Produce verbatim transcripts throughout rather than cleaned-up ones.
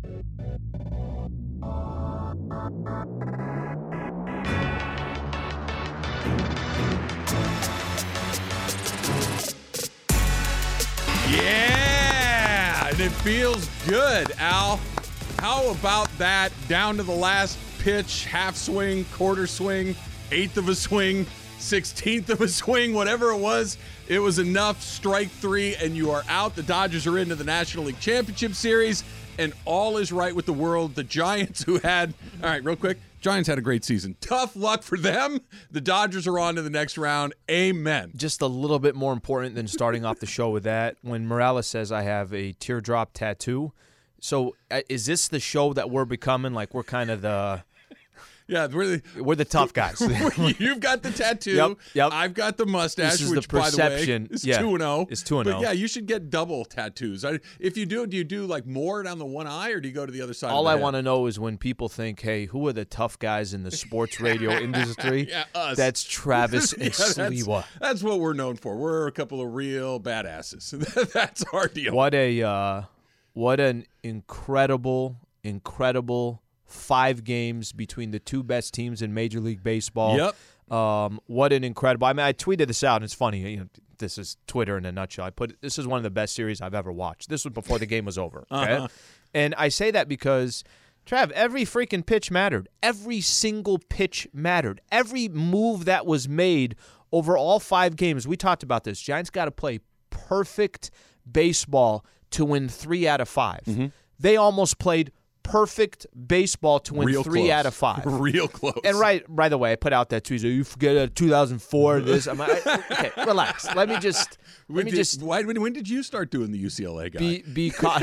Yeah, and it feels good, Al. How about that? Down to the last pitch, half swing, quarter swing, eighth of a swing, sixteenth of a swing, whatever it was. It was enough. Strike three, and you are out. The Dodgers are into the National League Championship Series, and all is right with the world. The Giants, who had, all right, real quick, Giants had a great season. Tough luck for them. The Dodgers are on to the next round. Amen. Just a little bit more important than starting off the show with that. When Morales says I have a teardrop tattoo, so uh, is this the show that we're becoming? Like we're kind of the... Yeah, we're the, we're the tough guys. You've got the tattoo. Yep, yep. I've got the mustache, this is which, the perception. by the way, is yeah. two and oh. It's two and oh. But, yeah, you should get double tattoos. I, if you do, do you do, like, more down the one eye, or do you go to the other side All of the I head? want to know is when people think, hey, who are the tough guys in the sports radio industry? Yeah, us. That's Travis and yeah, that's, Sliwa. That's what we're known for. We're a couple of real badasses. That's our deal. What a uh, what an incredible, incredible five games between the two best teams in Major League Baseball. Yep. Um, what an incredible. I mean, I tweeted this out, and it's funny. You know, this is Twitter in a nutshell. I put this is one of the best series I've ever watched. This was before the game was over. Okay? Uh-huh. And I say that because, Trav, every freaking pitch mattered. Every single pitch mattered. Every move that was made over all five games. We talked about this. Giants got to play perfect baseball to win three out of five. Mm-hmm. They almost played perfect baseball to win Real three close. out of five. Real close. And right, by the way, I put out that tweet. So you forget uh, two thousand four. This. I'm like, okay, relax. Let me just. Let when me did, just. Why, when, when did you start doing the U C L A guy? Be be caught.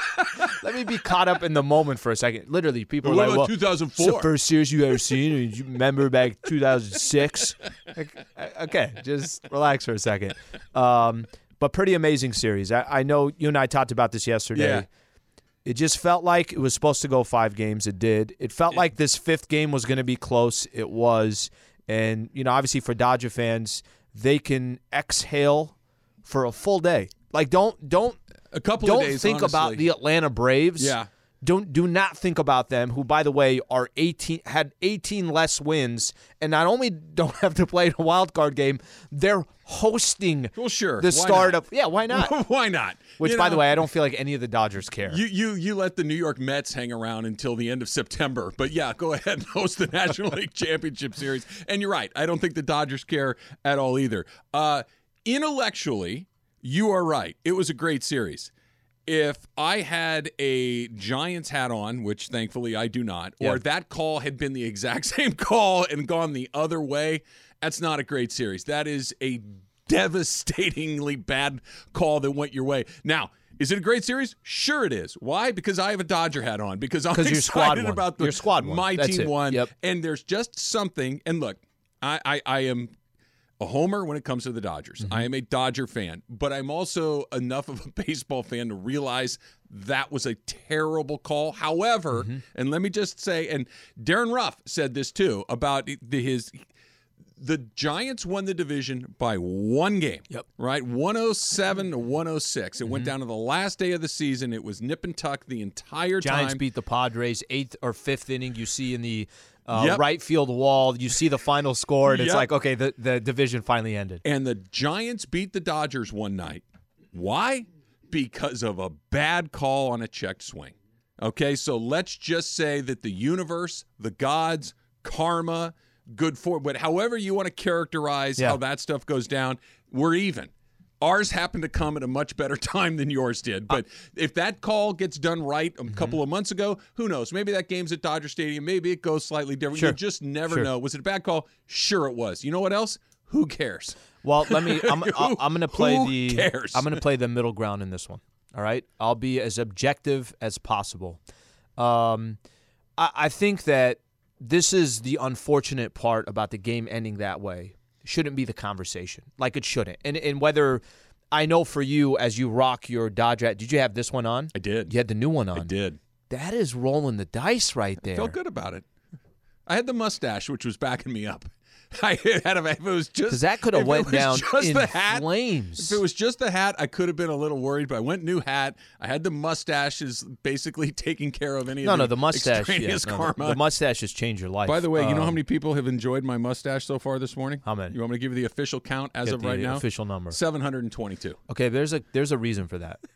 Let me be caught up in the moment for a second. Literally, people what are like, about "Well, two thousand four? it's the first series you ever seen. And you remember back two thousand six?" Like, okay, just relax for a second. Um, but pretty amazing series. I, I know you and I talked about this yesterday. Yeah. It just felt like it was supposed to go five games. It did. It felt like this fifth game was going to be close. It was. And, you know, obviously for Dodger fans, they can exhale for a full day. Like, don't don't a couple don't of days, think honestly. about the Atlanta Braves. Yeah. Don't do not think about them, who, by the way, are eighteen had eighteen less wins, and not only don't have to play in a wild card game, they're hosting well, sure. the Why start not? of yeah, why not? Why not? Which, you by know, the way, I don't feel like any of the Dodgers care. You you you let the New York Mets hang around until the end of September, but yeah, go ahead and host the National League Championship Series. And you're right, I don't think the Dodgers care at all either. Uh, intellectually, you are right. It was a great series. If I had a Giants hat on, which thankfully I do not, or Yeah. that call had been the exact same call and gone the other way, that's not a great series. That is a devastatingly bad call that went your way. Now, is it a great series? Sure it is. Why? Because I have a Dodger hat on. Because I'm your squad excited won. about the Your squad won. my That's team it. won. Yep. And there's just something. And look, I, I, I am a homer when it comes to the Dodgers. Mm-hmm. I am a Dodger fan, but I'm also enough of a baseball fan to realize that was a terrible call. However, Mm-hmm. and let me just say, and Darren Ruff said this too about the, his. The Giants won the division by one game. Yep. Right? one oh seven to one oh six. It Mm-hmm. went down to the last day of the season. It was nip and tuck the entire Giants time. beat the Padres eighth or fifth inning. You see in the uh, Yep. right field wall. You see the final score, and it's Yep. like, okay, the, the division finally ended. And the Giants beat the Dodgers one night. Why? Because of a bad call on a checked swing. Okay, so let's just say that the universe, the gods, karma, good for, but however you want to characterize Yeah. how that stuff goes down, we're even. Ours happened to come at a much better time than yours did. But uh, if that call gets done right a mm-hmm. couple of months ago, who knows? Maybe that game's at Dodger Stadium. Maybe it goes slightly different. Sure. You just never Sure. know. Was it a bad call? Sure it was. You know what else? Who cares? Well, let me. I'm, Who- I'm going to play who the. cares? I'm going to play the middle ground in this one. All right, I'll be as objective as possible. Um, I, I think that this is the unfortunate part about the game ending that way. Shouldn't be the conversation, like it shouldn't. And and whether I know for you as you rock your Dodger, did you have this one on? I did. You had the new one on. I did. That is rolling the dice right there. Felt good about it. I had the mustache, which was backing me up. I had a, if it was just because that could have went down in the hat, flames. If it was just the hat, I could have been a little worried. But I went new hat. I had the mustaches basically taking care of any no, of no, the, the mustache. extraneous Yeah, no, karma. the, the mustaches change your life. By the way, um, you know how many people have enjoyed my mustache so far this morning? How many? You want me to give you the official count as Get of the right now? Official number. seven hundred twenty-two. Okay, there's a there's a reason for that.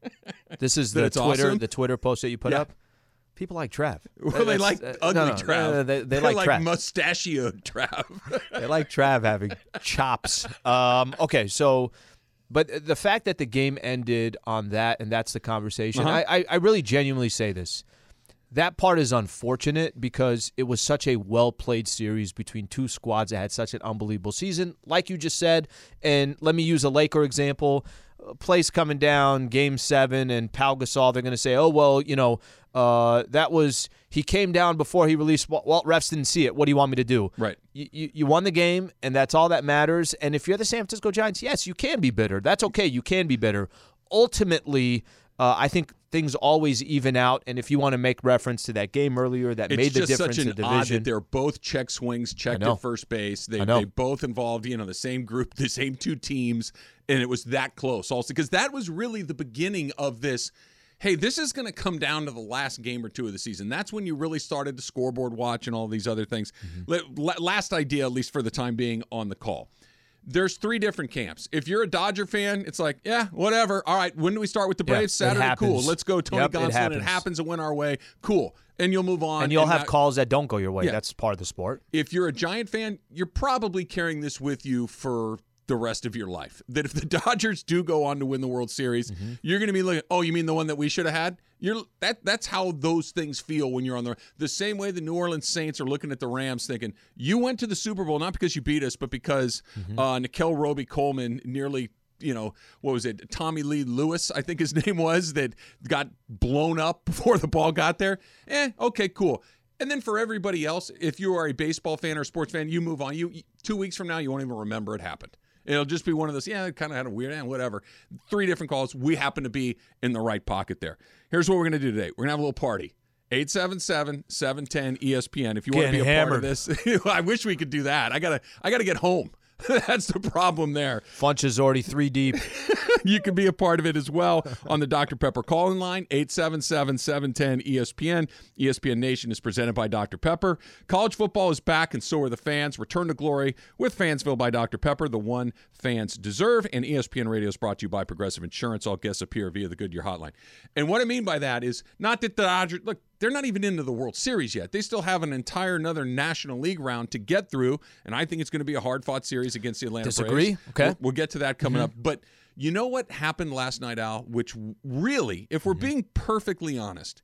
This is the That's Twitter awesome? the Twitter post that you put Yeah. up. People like Trav. Well, they That's- like uh, ugly no, no, Trav. uh, they they They're like, like Trav. mustachioed Trav. They like Trav having chops. Um, okay, so, but the fact that the game ended on that, and that's the conversation, Uh-huh. I, I, I really genuinely say this. That part is unfortunate because it was such a well-played series between two squads that had such an unbelievable season, like you just said. And let me use a Laker example. Place coming down, game seven, and Pau Gasol, they're going to say, oh, well, you know, uh, that was, he came down before he released, well, well, refs didn't see it. What do you want me to do? Right. You, you, you won the game, and that's all that matters. And if you're the San Francisco Giants, yes, you can be bitter. That's okay. You can be bitter. Ultimately, uh, I think things always even out. And if you want to make reference to that game earlier that It's made the just difference such in an the odd division. that they're both check swings, checked know. at first base. They I know. they both involved, you know, the same group, the same two teams, and it was that close also because that was really the beginning of this. Hey, this is going to come down to the last game or two of the season. That's when you really started to scoreboard watch and all these other things. Mm-hmm. La- last idea, at least for the time being, on the call. There's three different camps. If you're a Dodger fan, it's like, yeah, whatever. All right, when do we start with the Yeah, Braves? it Saturday, cool. happens. Let's go, Tony Yep, it Gonsolin. It happens. happens. It went our way. Cool. And you'll move on. and you'll have not- calls that don't go your way. Yeah. That's part of the sport. if you're a Giant fan, you're probably carrying this with you for the rest of your life. That if the Dodgers do go on to win the World Series, Mm-hmm. you're going to be looking, oh, you mean the one that we should have had? You're that that's how those things feel when you're on the the same way the New Orleans Saints are looking at the Rams thinking, you went to the Super Bowl not because you beat us, but because Mm-hmm. uh Nickel Roby Coleman nearly you know, what was it? Tommy Lee Lewis, I think his name was, that got blown up before the ball got there. Eh, okay, cool. And then for everybody else, if you are a baseball fan or a sports fan, you move on. You two weeks from now, you won't even remember it happened. It'll just be one of those, yeah, it kind of had a weird, eh, whatever. Three different calls. We happen to be in the right pocket there. Here's what we're going to do today. We're going to have a little party. eight seven seven, seven one zero, E S P N. If you want to be Getting a hammered. part of this, I wish we could do that. I gotta, I gotta get home. That's the problem there. Funch is already three deep. You can be a part of it as well on the Doctor Pepper call-in line, eight seven seven, seven one zero, E S P N. E S P N Nation is presented by Doctor Pepper. College football is back, and so are the fans. Return to glory with Fansville by Doctor Pepper, the one fans deserve. And E S P N Radio is brought to you by Progressive Insurance. All guests appear via the Goodyear Hotline. And what I mean by that is not that the Dodgers, look, they're not even into the World Series yet. They still have an entire another National League round to get through, and I think it's going to be a hard-fought series against the Atlanta Disagree? Braves. Okay. We'll, we'll get to that coming up. But you know what happened last night, Al, which really, if we're being perfectly honest,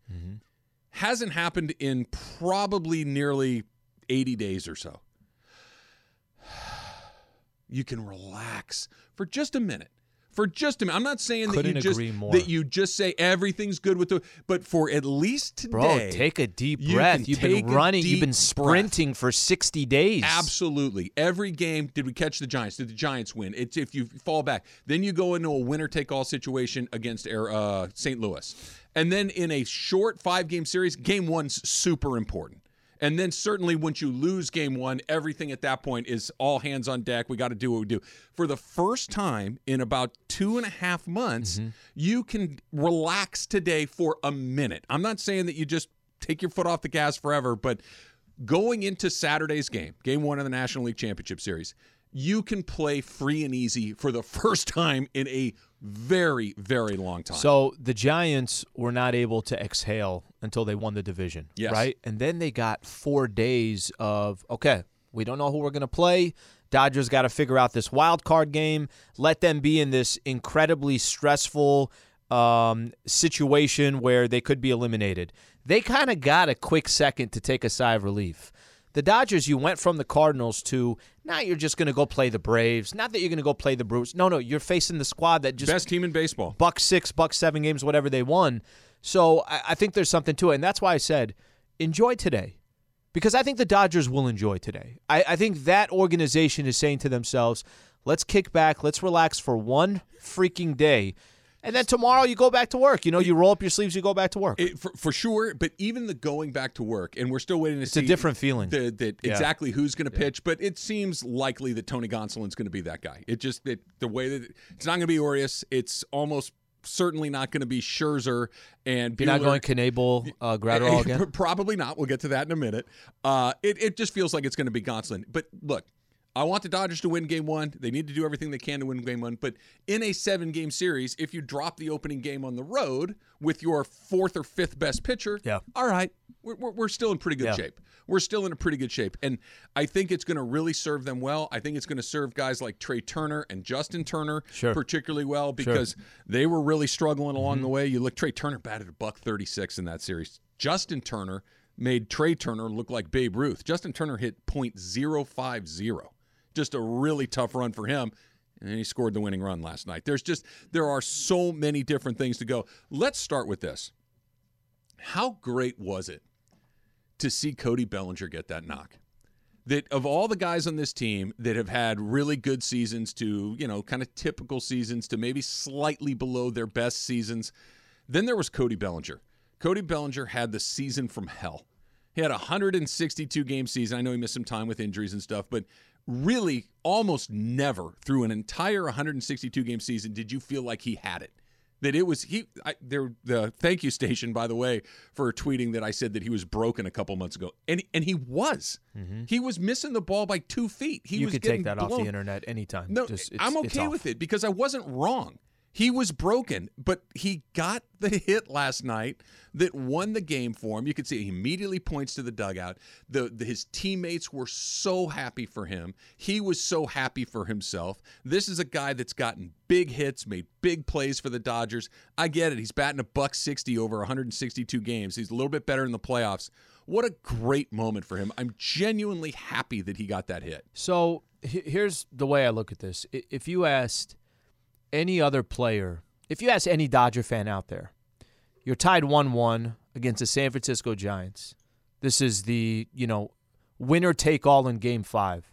hasn't happened in probably nearly eighty days or so. You can relax for just a minute. For just a minute. I'm not saying that Couldn't you just agree more. that you just say everything's good with the, but for at least today, Bro, take a deep you breath. can You've take been a running. You've deep been breath. sprinting for sixty days. Absolutely. Every game, did we catch the Giants? Did the Giants win? It's if you fall back. Then you go into a winner-take-all situation against uh, Saint Louis. And then in a short five-game series, game one's super important. And then certainly once you lose game one, everything at that point is all hands on deck. We got to do what we do. For the first time in about two and a half months, Mm-hmm. you can relax today for a minute. I'm not saying that you just take your foot off the gas forever, but going into Saturday's game, game one of the National League Championship Series, you can play free and easy for the first time in a very, very long time. So the Giants were not able to exhale until they won the division, Yes. right? And then they got four days of, okay, we don't know who we're going to play. Dodgers got to figure out this wild card game, let them be in this incredibly stressful um, situation where they could be eliminated. They kind of got a quick second to take a sigh of relief. The Dodgers, you went from the Cardinals to now you're just going to go play the Braves. Not that you're going to go play the Brewers. No, no, you're facing the squad that just best team in baseball. buck six, buck seven games, whatever they won. So I, I think there's something to it, and that's why I said enjoy today, because I think the Dodgers will enjoy today. I, I think that organization is saying to themselves, let's kick back, let's relax for one freaking day. And then tomorrow you go back to work. You know, you roll up your sleeves, you go back to work. It, for, for sure, but even the going back to work, and we're still waiting to it's see. It's a different feeling. The, the, yeah. Exactly who's going to yeah. pitch, but it seems likely that Tony Gonsolin's going to be that guy. It just it, the way that it's not going to be Urias. It's almost certainly not going to be Scherzer and You're Buehler. not going Knebel, uh, Gratterall again? Probably not. We'll get to that in a minute. Uh, it, it just feels like it's going to be Gonsolin. But look, I want the Dodgers to win game one. They need to do everything they can to win game one. But in a seven-game series, if you drop the opening game on the road with your fourth or fifth best pitcher, yeah. all right, we're, we're, we're still in pretty good yeah. shape. We're still in a pretty good shape. And I think it's going to really serve them well. I think it's going to serve guys like Trey Turner and Justin Turner sure. particularly well because sure. they were really struggling along mm-hmm. the way. You look, Trey Turner batted a buck thirty-six in that series. Justin Turner made Trey Turner look like Babe Ruth. Justin Turner hit point oh five oh. Just a really tough run for him. And he scored the winning run last night. There's just, there are so many different things to go. Let's start with this. How great was it to see Cody Bellinger get that knock? That of all the guys on this team that have had really good seasons to, you know, kind of typical seasons to maybe slightly below their best seasons, then there was Cody Bellinger. Cody Bellinger had the season from hell. He had a one hundred sixty-two game season. I know he missed some time with injuries and stuff, but really almost never through an entire one hundred sixty-two game season did you feel like he had it. That it was he. I, there, the thank you station, by the way, for tweeting that I said that he was broken a couple months ago, and and he was. Mm-hmm. He was missing the ball by two feet. He you was could getting take that blown. off the internet anytime. No, Just, it's, I'm it's okay off. with it because I wasn't wrong. He was broken, but he got the hit last night that won the game for him. You could see he immediately points to the dugout. The, the his teammates were so happy for him. He was so happy for himself. This is a guy that's gotten big hits, made big plays for the Dodgers. I get it. He's batting a buck sixty over one hundred sixty-two games. He's a little bit better in the playoffs. What a great moment for him. I'm genuinely happy that he got that hit. So here's the way I look at this. If you asked any other player, if you ask any Dodger fan out there, you're tied one one against the San Francisco Giants. This is the, you know, winner take all in game five.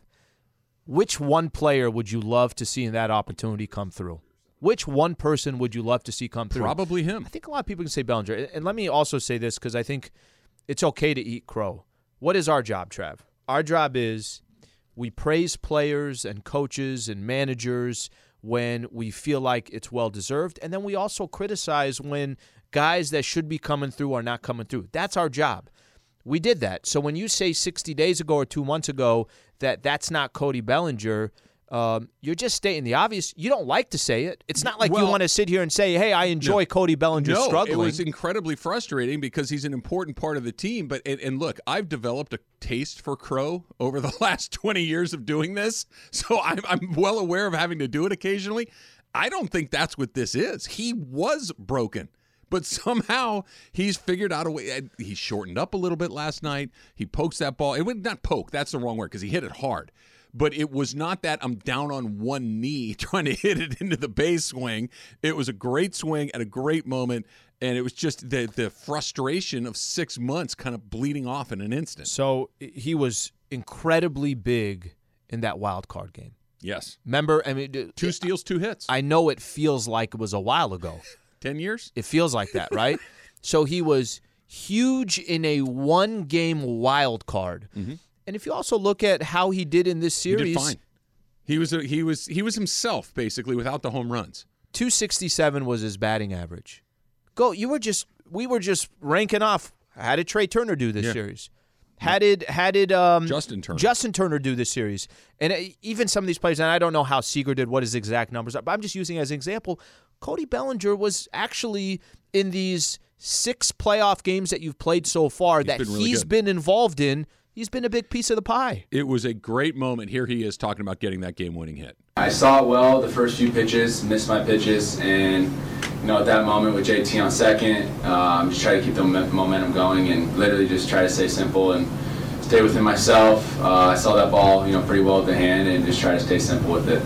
Which one player would you love to see in that opportunity come through? Which one person would you love to see come through? Probably him. I think a lot of people can say Bellinger. And let me also say this because I think it's okay to eat crow. What is our job, Trav? Our job is we praise players and coaches and managers when we feel like it's well-deserved, and then we also criticize when guys that should be coming through are not coming through. That's our job. We did that. So when you say sixty days ago or two months ago that that's not Cody Bellinger, um, you're just stating the obvious. You don't like to say it. It's not like well, you want to sit here and say, hey, I enjoy no, Cody Bellinger no, struggling. It was incredibly frustrating because he's an important part of the team. But and, and look, I've developed a taste for Crow over the last twenty years of doing this, so I'm, I'm well aware of having to do it occasionally. I don't think that's what this is. He was broken. But somehow he's figured out a way. He shortened up a little bit last night. He pokes that ball. It would not poke. That's the wrong word because he hit it hard. But it was not that I'm down on one knee trying to hit it into the base swing. It was a great swing at a great moment, and it was just the the frustration of six months kind of bleeding off in an instant. So he was incredibly big in that wild card game. Yes. Remember, I mean, two steals, two hits. I know it feels like it was a while ago. Ten years? It feels like that, right? So he was huge in a one-game wild card. Mm-hmm. And if you also look at how he did in this series, he did fine. He was a, he was he was himself basically without the home runs. two sixty-seven was his batting average. Go, you were just we were just ranking off. How did Trey Turner do this yeah. series? How did how did um, Justin Turner Justin Turner do this series? And uh, even some of these players, and I don't know how Seager did, what his exact numbers are, but I'm just using as an example. Cody Bellinger was actually in these six playoff games that you've played so far he's that been really he's good. been involved in. He's been a big piece of the pie. It was a great moment. Here he is talking about getting that game-winning hit. I saw it well the first few pitches, missed my pitches, and you know at that moment with J T on second, um, just try to keep the momentum going and literally just try to stay simple and stay within myself. Uh, I saw that ball, you know, pretty well at the hand and just try to stay simple with it.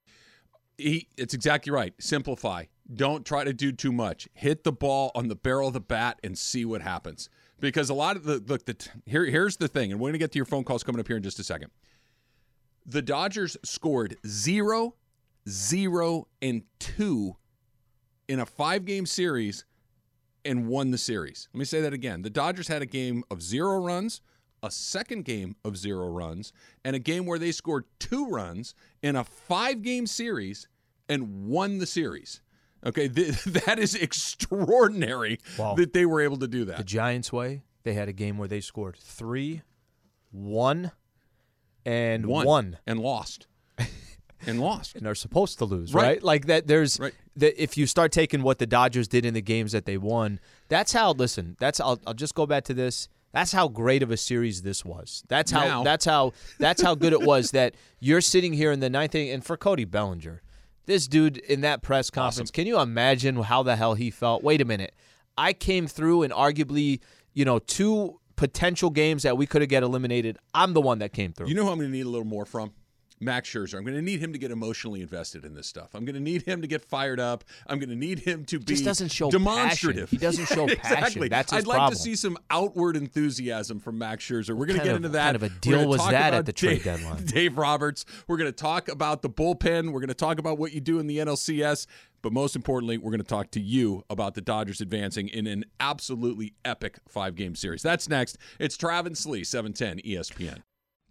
He, it's exactly right. Simplify. Don't try to do too much. Hit the ball on the barrel of the bat and see what happens. Because a lot of the look, the here here's the thing, and we're going to get to your phone calls coming up here in just a second. The Dodgers scored zero, zero, and two in a five-game series and won the series. Let me say that again. The Dodgers had a game of zero runs, a second game of zero runs, and a game where they scored two runs in a five-game series and won the series. Okay, th- that is extraordinary wow. that they were able to do that. The Giants way, they had a game where they scored three, one, and Won, one. and lost. And lost. And are supposed to lose, right? Right. Like that there's Right. that if you start taking what the Dodgers did in the games that they won, that's how listen, that's I'll, I'll just go back to this. That's how great of a series this was. That's how Now. that's how that's how good it was that you're sitting here in the ninth inning, and for Cody Bellinger, this dude in that press conference, Awesome. can you imagine how the hell he felt? Wait a minute. I came through and arguably, you know, two potential games that we could have get eliminated. I'm the one that came through. You know who I'm going to need a little more from? Max Scherzer. I'm going to need him to get emotionally invested in this stuff. I'm going to need him to get fired up. I'm going to need him to be just doesn't show demonstrative. passion. He doesn't show passion. Exactly. That's his I'd like problem. to see some outward enthusiasm from Max Scherzer. We're going to kind get of- into that. kind of a We're deal gonna was talk that about at the trade Dave, deadline? Dave Roberts. We're going to talk about the bullpen. We're going to talk about what you do in the N L C S. But most importantly, we're going to talk to you about the Dodgers advancing in an absolutely epic five-game series. That's next. It's Travis Slee, seven ten E S P N.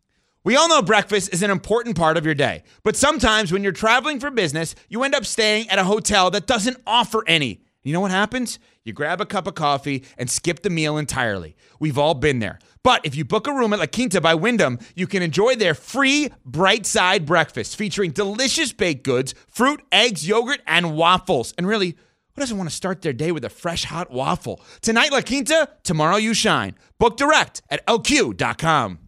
We all know breakfast is an important part of your day, but sometimes when you're traveling for business, you end up staying at a hotel that doesn't offer any. You know what happens? You grab a cup of coffee and skip the meal entirely. We've all been there. But if you book a room at La Quinta by Wyndham, you can enjoy their free Bright Side breakfast featuring delicious baked goods, fruit, eggs, yogurt, and waffles. And really, who doesn't want to start their day with a fresh hot waffle? Tonight, La Quinta, tomorrow you shine. Book direct at L Q dot com.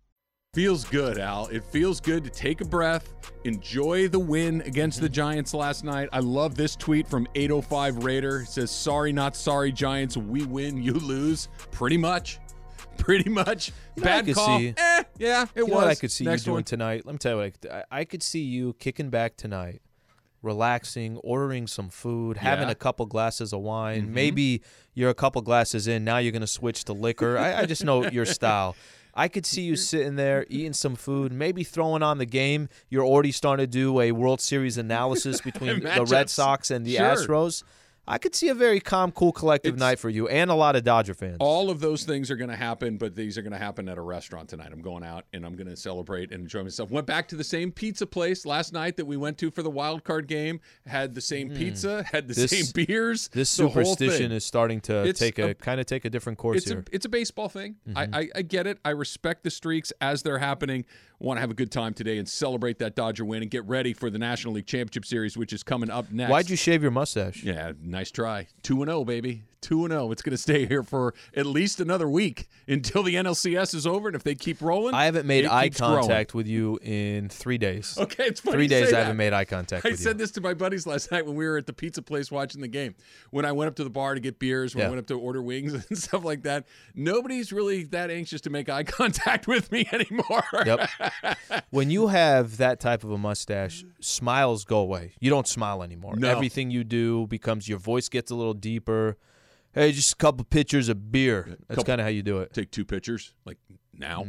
Feels good, Al. It feels good to take a breath, enjoy the win against the Giants last night. I love this tweet from eight oh five Raider. It says, sorry, not sorry, Giants. We win, you lose. Pretty much. Pretty much. You know, I Bad could call. see- eh, yeah, it You was. know what I could see Next you doing one. tonight? Let me tell you what I could, I I could see you kicking back tonight, relaxing, ordering some food, having Yeah. a couple glasses of wine. Mhm. Maybe you're a couple glasses in. Now you're going to switch to liquor. I, I just know your style. I could see you sitting there eating some food, maybe throwing on the game. You're already starting to do a World Series analysis between the Matchups. Red Sox and the Sure. Astros. I could see a very calm, cool, collective It's- night for you and a lot of Dodger fans. All of those things are going to happen, but these are going to happen at a restaurant tonight. I'm going out and I'm going to celebrate and enjoy myself. Went back to the same pizza place last night that we went to for the wild card game. Had the same pizza, had the This- same beers. This the whole superstition thing. is starting to It's take a, a- kind of take a different course It's here. a it's a baseball thing. I, Mm-hmm. I I get it. I respect the streaks as they're happening. Want to have a good time today and celebrate that Dodger win and get ready for the National League Championship Series, which is coming up next. Why'd you shave your mustache? Yeah, nice try. two and oh, baby. two and oh. It's going to stay here for at least another week until the N L C S is over. And if they keep rolling, I haven't made it eye keeps growing. contact with you in three days. Okay, it's funny Three you days say I that. haven't made eye contact I with said you. this to my buddies last night when we were at the pizza place watching the game. When I went up to the bar to get beers, when I Yeah. went up to order wings and stuff like that, nobody's really that anxious to make eye contact with me anymore. Yep. When you have that type of a mustache, smiles go away. You don't smile anymore. No. Everything you do becomes, your voice gets a little deeper. Hey, just a couple pitchers of beer. That's Couple- kind of how you do it. Take two pictures, like now.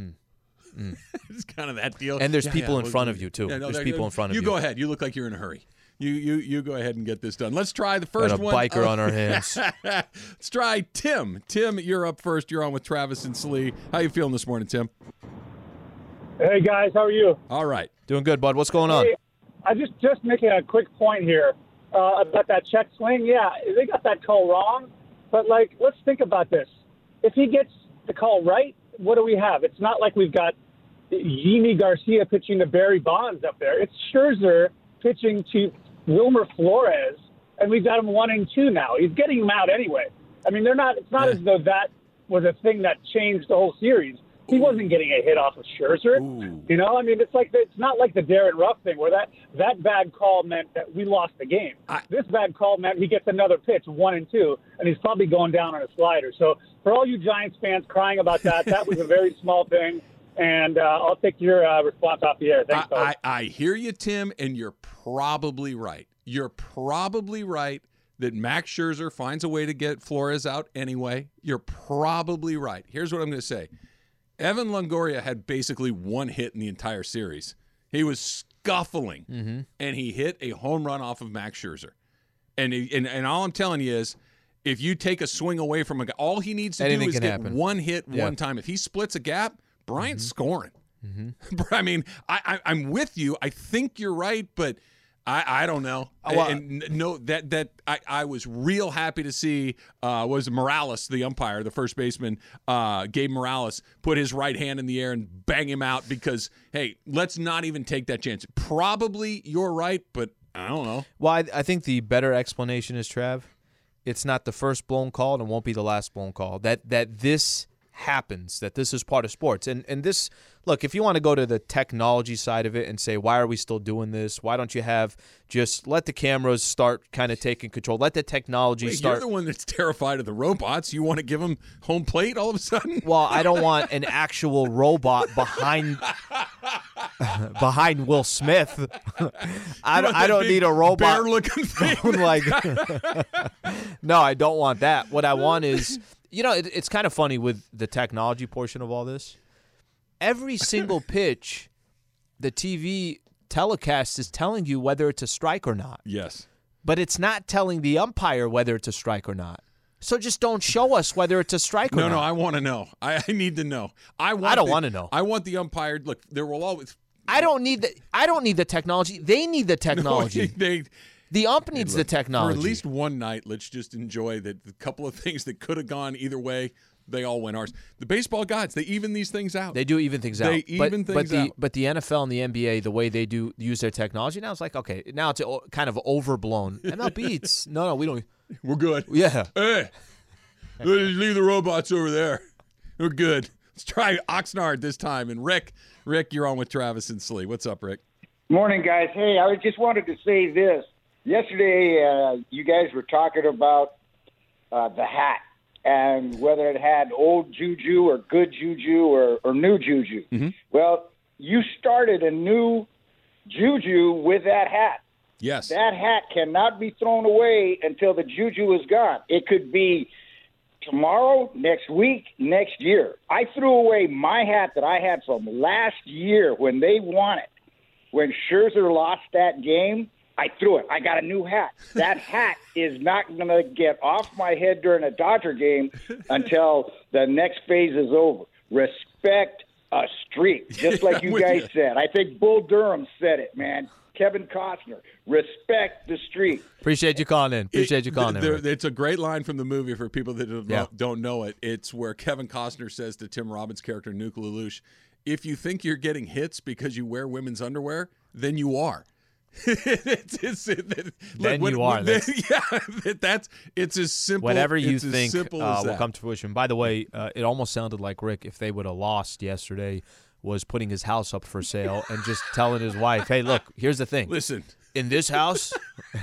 it's kind of that deal. Mm. And there's Yeah, people yeah, in well, front of you, too. yeah, no, There's there- people in front of you. you. You go ahead. You look like you're in a hurry. You you you go ahead and get this done. Let's try the Got first a one. biker Oh. on our hands. Let's try Tim. Tim, you're up first. You're on with Travis and Slee. How you feeling this morning, Tim? Hey guys, how are you? All right. Doing good, bud. What's going on? Hey, I just just making a quick point here uh, about that check swing. Yeah, they got that call wrong, but like, let's think about this. If he gets the call right, what do we have? It's not like we've got Yimi Garcia pitching to Barry Bonds up there. It's Scherzer pitching to Wilmer Flores, and we've got him one and two now. He's getting him out anyway. I mean, they're not. It's not Yeah. as though that was a thing that changed the whole series. He wasn't getting a hit off of Scherzer. Ooh. You know, I mean, it's like it's not like the Darren Ruff thing where that, that bad call meant that we lost the game. I- this bad call meant he gets another pitch, one and two, and he's probably going down on a slider. So for all you Giants fans crying about that, that was a very small thing, and uh, I'll take your uh, response off the air. Thanks, I, fellas. I, I hear you, Tim, and you're probably right. You're probably right that Max Scherzer finds a way to get Flores out anyway. You're probably right. Here's what I'm going to say. Evan Longoria had basically one hit in the entire series. He was scuffling, Mm-hmm. and he hit a home run off of Max Scherzer. And, and and all I'm telling you is, if you take a swing away from a guy, all he needs to Anything do is can get happen. one hit Yeah. one time. If he splits a gap, Bryant's Mm-hmm. scoring. Mm-hmm. I mean, I, I, I'm with you. I think you're right, but I, I don't know. Oh, well, and no, that that I, I was real happy to see uh, was Morales, the umpire, the first baseman, uh, Gabe Morales, put his right hand in the air and bang him out because, hey, let's not even take that chance. Probably you're right, but I don't know. Well, I, I think the better explanation is, Trav, it's not the first blown call and won't be the last blown call. That that this happens, that this is part of sports. And and this, look, if you want to go to the technology side of it and say, why are we still doing this? Why don't you have just let the cameras start kind of taking control? Let the technology Wait, start. you're the one that's terrified of the robots. You want to give them home plate all of a sudden? Well, I don't want an actual robot behind behind Will Smith. I, You want I that don't big need a robot. bear-looking thing. like, no, I don't want that. What I want is, you know, it, it's kind of funny with the technology portion of all this. Every single pitch, the T V telecast is telling you whether it's a strike or not, Yes. but it's not telling the umpire whether it's a strike or not. So just don't show us whether it's a strike or No, not. no, I want to know. I, I need to know. I want. I don't the- wanna know. I want the umpire. Look, there will always. I don't need the. I don't need the technology. They need the technology. they, The ump needs the look, technology. For at least one night, let's just enjoy that. The couple of things that could have gone either way, they all went ours. The baseball gods, they even these things out. They do even things They out. but, even but things the out. but the N F L and the N B A, the way they do use their technology now, it's like okay, now it's o- kind of overblown. M L B, it's no, no, we don't. We're good. Yeah, Hey, let's leave the robots over there. We're good. Let's try Oxnard this time. And Rick, Rick, you're on with Travis and Slee. What's up, Rick? Morning, guys. Hey, I just wanted to say this. Yesterday, uh, you guys were talking about uh, the hat and whether it had old juju or good juju or, or new juju. Mm-hmm. Well, you started a new juju with that hat. Yes. That hat cannot be thrown away until the juju is gone. It could be tomorrow, next week, next year. I threw away my hat that I had from last year when they won it. When Scherzer lost that game, I threw it. I got a new hat. That hat is not going to get off my head during a Dodger game until the next phase is over. Respect a streak, just like I'm you with guys you. said. I think Bull Durham said it, man. Kevin Costner, respect the streak. appreciate you calling in. Appreciate you calling It- in. there- Rick. It's a great line from the movie for people that don't, Yeah. know, don't know it. It's where Kevin Costner says to Tim Robbins' character, Nuke Lelouch, if you think you're getting hits because you wear women's underwear, then you are. it's, it's, it, it- Then look, you when- are. when- yeah, that's it's as simple. Whatever you it's as think simple uh, as will that. come to fruition. By the way, uh, it almost sounded like Rick, if they would have lost yesterday, was putting his house up for sale and just telling his wife, "Hey, look, here's the thing. Listen, In this house,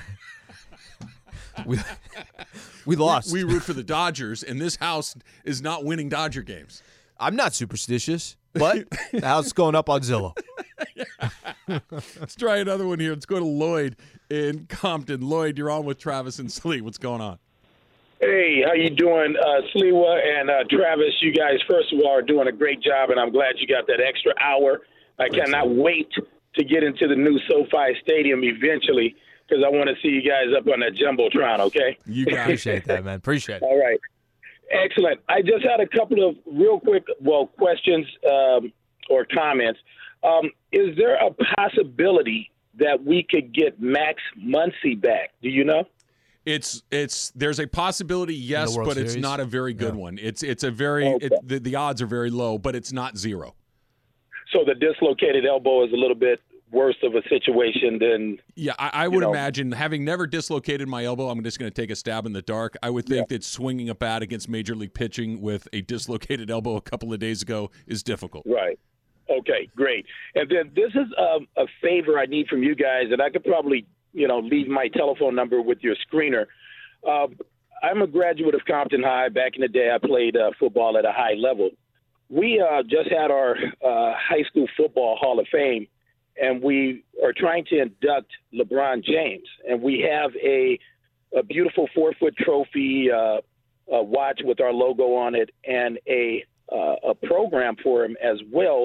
we we lost. we root for the Dodgers, and this house is not winning Dodger games. I'm not superstitious, but the house is going up on Zillow. Let's try another one here. Let's go to Lloyd in Compton. Lloyd, you're on with Travis and Slee. What's going on? Hey, how you doing, uh, Sliwa and uh, Travis? You guys, first of all, are doing a great job, and I'm glad you got that extra hour. I cannot wait to get into the new SoFi Stadium eventually because I want to see you guys up on that Jumbotron, okay? You got it. Appreciate that, man. Appreciate it. All right. Excellent. I just had a couple of real quick, well, questions um, or comments. Um, is there a possibility that we could get Max Muncy back? Do you know? It's it's there's a possibility, yes, World but it's Series? not a very good Yeah. one. It's it's a very Okay. it, the, the odds are very low, but it's not zero. So the dislocated elbow is a little bit worse of a situation than Yeah, I, I would know. imagine, having never dislocated my elbow, I'm just going to take a stab in the dark. I would think that swinging a bat against Major League pitching with a dislocated elbow a couple of days ago is difficult. right. Okay, great. And then this is um, a favor I need from you guys, and I could probably, you know, leave my telephone number with your screener. Uh, I'm a graduate of Compton High. Back in the day, I played uh, football at a high level. We uh, just had our uh, high school football Hall of Fame, and we are trying to induct LeBron James. And we have a, a beautiful four-foot trophy, uh, a watch with our logo on it, and a uh, a program for him as well.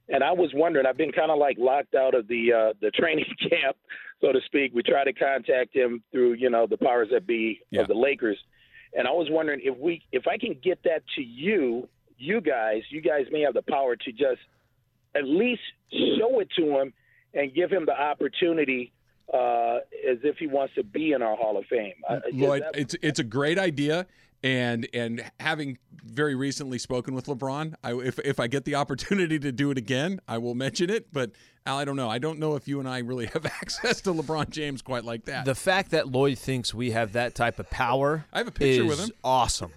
And I was wondering, I've been kind of like locked out of the uh, the training camp, so to speak. We tried to contact him through, you know, the powers that be Yeah. of the Lakers. And I was wondering if we, if I can get that to you, you guys, you guys may have the power to just at least show it to him and give him the opportunity uh, as if he wants to be in our Hall of Fame. Uh, Lloyd, that- it's it's a great idea, and and having very recently spoken with LeBron, I, if if I get the opportunity to do it again, I will mention it. But Al, I don't know. I don't know if you and I really have access to LeBron James quite like that. The fact that Lloyd thinks we have that type of power I have a picture is with him. awesome.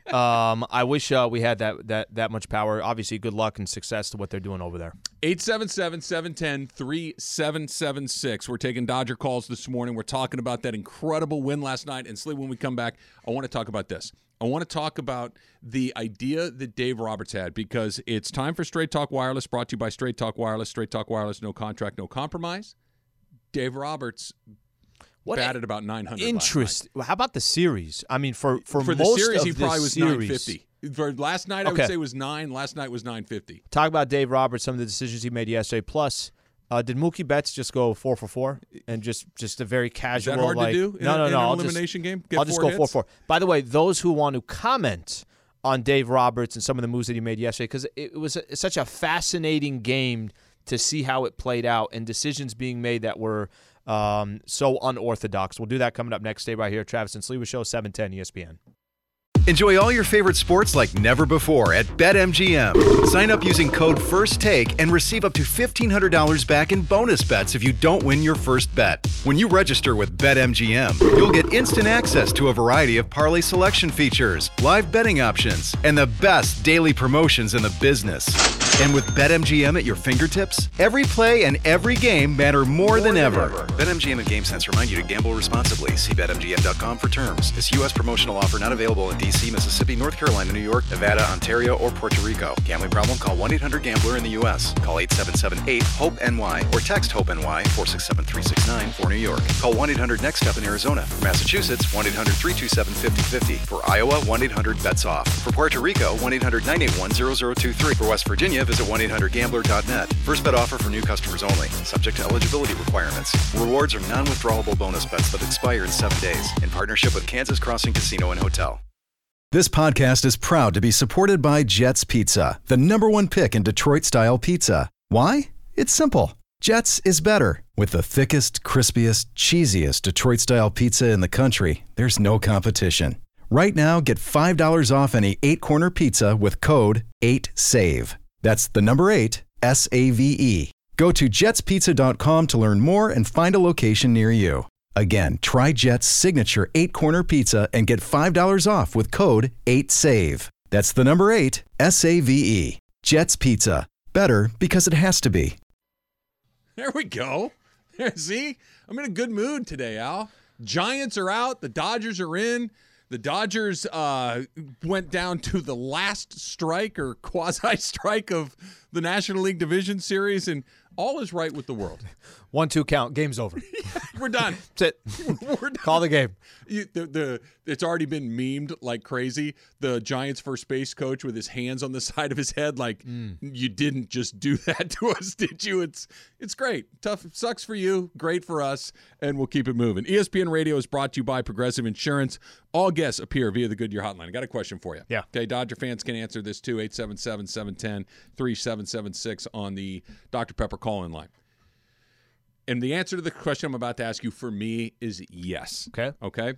um, I wish uh, we had that, that that much power. Obviously, good luck and success to what they're doing over there. eight seven seven, seven one zero, three seven seven six. We're taking Dodger calls this morning. We're talking about that incredible win last night. And Slee, when we come back, I want to talk about this. I want to talk about the idea that Dave Roberts had, because it's time for Straight Talk Wireless, brought to you by Straight Talk Wireless. Straight Talk Wireless, no contract, no compromise. Dave Roberts What batted about nine hundred interest? How about the series? I mean, for for, For the most series, of he the probably was series, nine fifty. For last night, I Okay. would say was nine. Last night was nine fifty. Talk about Dave Roberts, some of the decisions he made yesterday. Plus, uh, did Mookie Betts just go four for four and just just a very Is casual? that hard like, to do in, no, a- no, in no. an I'll elimination just, game? Get I'll just four go four hits? four. By the way, those who want to comment on Dave Roberts and some of the moves that he made yesterday, because it was a, such a fascinating game to see how it played out and decisions being made that were um, so unorthodox. We'll do that coming up next. Stay right here. Travis and Sliwa Show, seven ten E S P N. Enjoy all your favorite sports like never before at BetMGM. Sign up using code FIRSTTAKE and receive up to fifteen hundred dollars back in bonus bets if you don't win your first bet. When you register with BetMGM, you'll get instant access to a variety of parlay selection features, live betting options, and the best daily promotions in the business. And with BetMGM at your fingertips, every play and every game matter more than ever. BetMGM and GameSense remind you to gamble responsibly. See Bet M G M dot com for terms. This U S promotional offer not available in D C, Mississippi, North Carolina, New York, Nevada, Ontario, or Puerto Rico. Gambling problem? Call one eight hundred gambler in the U S. Call eight seven seven eight HOPE N Y or text HOPE-NY four six seven three six nine for New York. Call one eight hundred next step in Arizona. For Massachusetts, one eight hundred three two seven five zero five zero. For Iowa, one eight hundred bets off. For Puerto Rico, one eight hundred nine eight one zero zero two three. For West Virginia, visit one eight hundred gambler dot net. First bet offer for new customers only. Subject to eligibility requirements. Rewards are non-withdrawable bonus bets that expire in seven days. In partnership with Kansas Crossing Casino and Hotel. This podcast is proud to be supported by Jets Pizza, the number one pick in Detroit-style pizza. Why? It's simple. Jets is better. With the thickest, crispiest, cheesiest Detroit-style pizza in the country, there's no competition. Right now, get five dollars off any eight-corner pizza with code eight save. That's the number eight, S A V E. Go to jets pizza dot com to learn more and find a location near you. Again, try Jet's signature eight-corner pizza and get five dollars off with code eight save. That's the number eight, S A V E. Jet's Pizza. Better because it has to be. There we go. See? I'm in a good mood today, Al. Giants are out. The Dodgers are in. The Dodgers uh, went down to the last strike or quasi-strike of the National League Division Series, and all is right with the world. One, two count. Game's over. We're done. That's it. We're done. Call the game. You, the, the it's already been memed like crazy. The Giants first base coach with his hands on the side of his head, like Mm. you didn't just do that to us, did you? It's it's great. Tough sucks for you, great for us, and we'll keep it moving. E S P N Radio is brought to you by Progressive Insurance. All guests appear via the Goodyear Hotline. I got a question for you. Yeah. Okay, Dodger fans can answer this too. eight seven seven, seven one zero, three seven seven six on the Doctor Pepper call-in line. And the answer to the question I'm about to ask you for me is yes. Okay. Okay.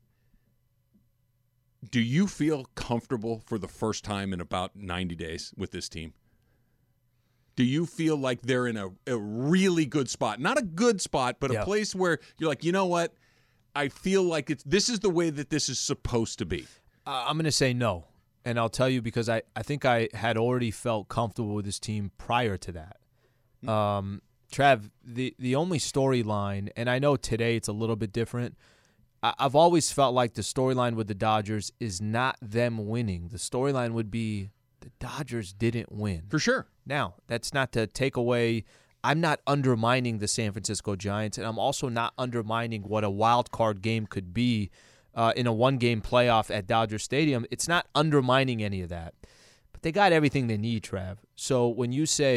Do you feel comfortable for the first time in about ninety days with this team? Do you feel like they're in a, a really good spot? Not a good spot, but Yeah. a place where you're like, you know what? I feel like it's this is the way that this is supposed to be. Uh, I'm going to say no. And I'll tell you because I, I think I had already felt comfortable with this team prior to that. Um, Trav, the, the only storyline, and I know today it's a little bit different, I, I've always felt like the storyline with the Dodgers is not them winning. The storyline would be the Dodgers didn't win. For sure. Now, that's not to take away – I'm not undermining the San Francisco Giants, and I'm also not undermining what a wild card game could be uh, in a one-game playoff at Dodger Stadium. It's not undermining any of that. But they got everything they need, Trav. So when you say,